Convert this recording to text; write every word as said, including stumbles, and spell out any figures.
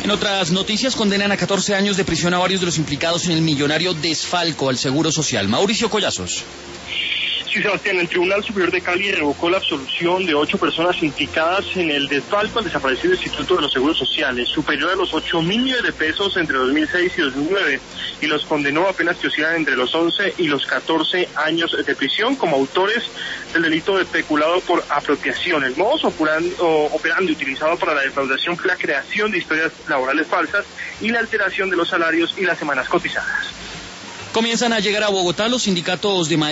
En otras noticias, condenan a catorce años de prisión a varios de los implicados en el millonario desfalco al Seguro Social. Mauricio Collazos. Sí, Sebastián, el Tribunal Superior de Cali revocó la absolución de ocho personas implicadas en el desfalco al desaparecido Instituto de los Seguros Sociales, superior a los ocho mil millones de pesos entre dos mil seis y dos mil nueve, y los condenó a penas que oscilan entre los once y los catorce años de prisión como autores del delito de peculado por apropiación. El modus operandi utilizado para la defraudación fue la creación de historias laborales falsas y la alteración de los salarios y las semanas cotizadas. Comienzan a llegar a Bogotá los sindicatos de maestros